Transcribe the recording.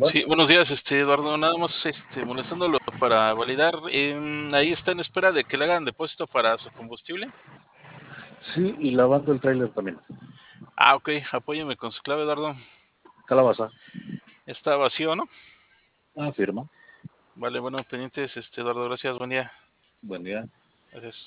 Sí, buenos días, Eduardo. Nada más, molestándolo para validar. Ahí está en espera de que le hagan depósito para su combustible. Sí, y lavando el tráiler también. Ah, ok. Apóyeme con su clave, Eduardo. Calabaza. Está vacío, ¿no? Firma. Vale, bueno, pendientes, Eduardo. Gracias. Buen día. Buen día. Gracias.